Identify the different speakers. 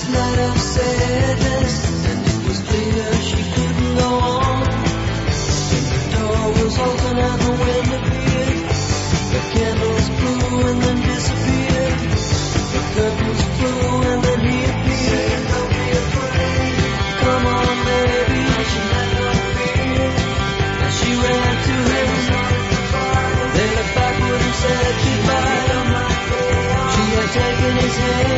Speaker 1: last night of sadness, and it was clear she couldn't go on. When the door was open and the wind appeared, the candles flew and then disappeared. The curtains flew and then he appeared. Don't be afraid, come on baby, she had no fear. And she ran to him, they looked backward and said goodbye. She had taken his hand